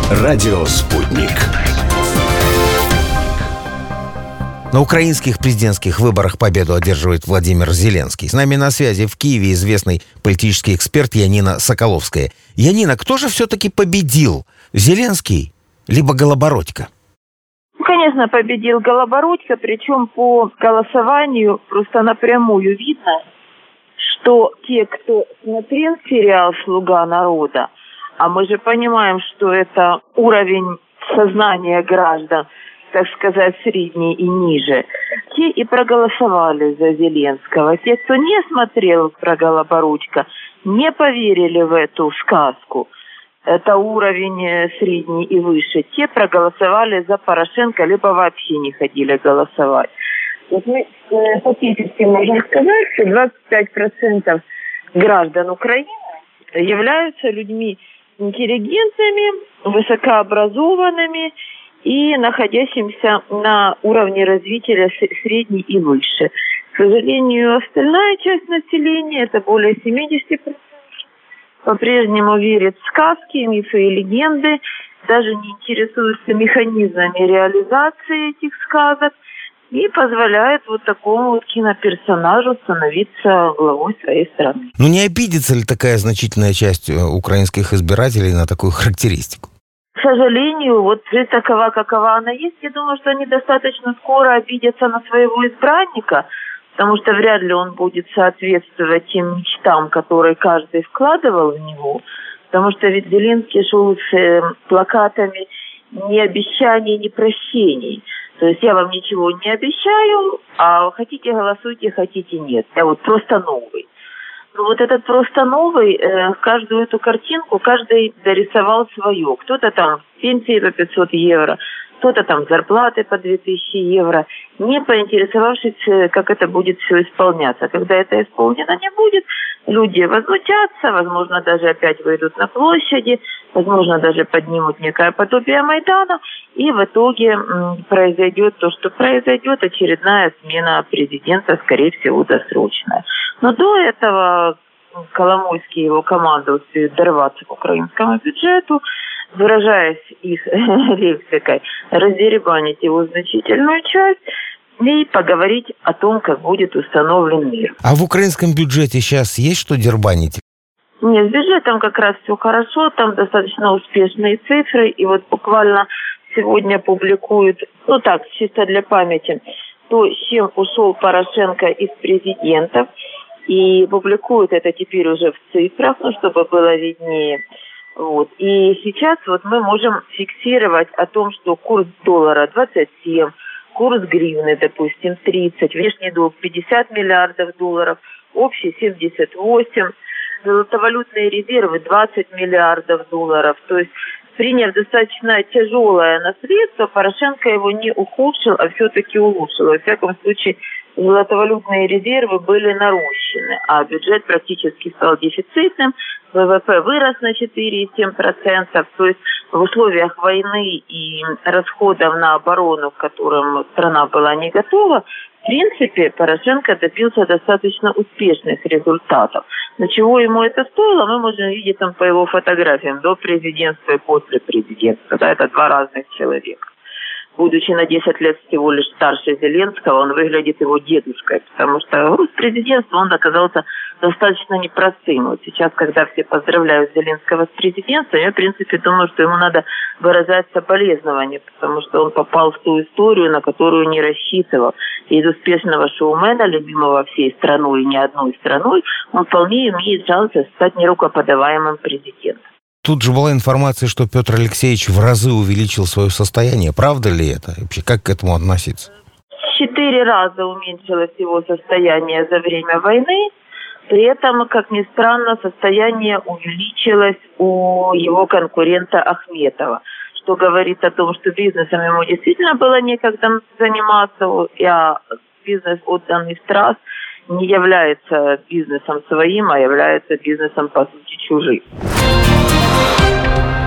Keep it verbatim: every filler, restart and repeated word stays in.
Радио «Спутник». На украинских президентских выборах победу одерживает Владимир Зеленский. С нами на связи в Киеве известный политический эксперт Янина Соколовская. Янина, кто же все-таки победил? Зеленский либо Голобородько? Ну, конечно, победил Голобородько, причем по голосованию просто напрямую видно, что те, кто смотрел сериал «Слуга народа», а мы же понимаем, что это уровень сознания граждан, так сказать, средний и ниже, те и проголосовали за Зеленского. Те, кто не смотрел про Голобородько, не поверили в эту сказку, это уровень средний и выше, те проголосовали за Порошенко, либо вообще не ходили голосовать. Вот мы фактически можем сказать, что двадцать пять процентов граждан Украины являются людьми интеллигентными, высокообразованными и находящимся на уровне развития средний и выше. К сожалению, остальная часть населения, это более семьдесят процентов, по-прежнему верит в сказки, мифы и легенды, даже не интересуются механизмами реализации этих сказок и позволяет вот такому вот киноперсонажу становиться главой своей страны. Ну не обидится ли такая значительная часть украинских избирателей на такую характеристику? К сожалению, вот жизнь такова, какова она есть. Я думаю, что они достаточно скоро обидятся на своего избранника, потому что вряд ли он будет соответствовать тем мечтам, которые каждый вкладывал в него. Потому что ведь Зеленский шел с э, плакатами ни обещаний, ни прощений. То есть я вам ничего не обещаю, а хотите голосуйте, хотите нет. Я вот просто новый. Ну вот этот просто новый, э, каждую эту картинку каждый дорисовал свое. Кто-то там пенсии по пятьсот евро, кто-то там зарплаты по две тысячи евро, не поинтересовавшись, как это будет все исполняться. Когда это исполнено не будет, люди возмутятся, возможно, даже опять выйдут на площади, возможно, даже поднимут некое подобие Майдана, и в итоге м, произойдет то, что произойдет, очередная смена президента, скорее всего, досрочная. Но до этого Коломойский и его команда успеют дорваться к украинскому бюджету, выражаясь их лексикой, раздеребанить его значительную часть и поговорить о том, как будет установлен мир. А в украинском бюджете сейчас есть что дербанить? Нет, с бюджетом как раз все хорошо, там достаточно успешные цифры, и вот буквально сегодня публикуют, ну так, чисто для памяти, то, с чем ушел Порошенко из президентов, и публикуют это теперь уже в цифрах, ну, чтобы было виднее. Вот. И сейчас вот мы можем фиксировать о том, что курс доллара двадцать семь, курс гривны, допустим, тридцать, внешний долг пятьдесят миллиардов долларов, общий семьдесят восемь, золотовалютные резервы двадцать миллиардов долларов. То есть, приняв достаточно тяжелое наследство, Порошенко его не ухудшил, а все-таки улучшил. Во всяком случае, золотовалютные резервы были нарощены, а бюджет практически стал дефицитным, ВВП вырос на четыре целых семь десятых процента, то есть в условиях войны и расходов на оборону, к которым страна была не готова, в принципе, Порошенко добился достаточно успешных результатов. Но чего ему это стоило, мы можем видеть там по его фотографиям до президентства и после президентства. Да, это два разных человека. Будучи на десять лет всего лишь старше Зеленского, он выглядит его дедушкой, потому что груз президентства, он оказался достаточно непростым. Вот сейчас, когда все поздравляют Зеленского с президентством, я, в принципе, думаю, что ему надо выражать соболезнования, потому что он попал в ту историю, на которую не рассчитывал. И из успешного шоумена, любимого всей страной и не одной страной, он вполне имеет шанс стать нерукоподаваемым президентом. Тут же была информация, что Петр Алексеевич в разы увеличил свое состояние. Правда ли это? Вообще, как к этому относиться? Четыре раза уменьшилось его состояние за время войны. При этом, как ни странно, состояние увеличилось у его конкурента Ахметова, что говорит о том, что бизнесом ему действительно было некогда заниматься, а бизнес, отданный в трасс, не является бизнесом своим, а является бизнесом, по сути, чужим.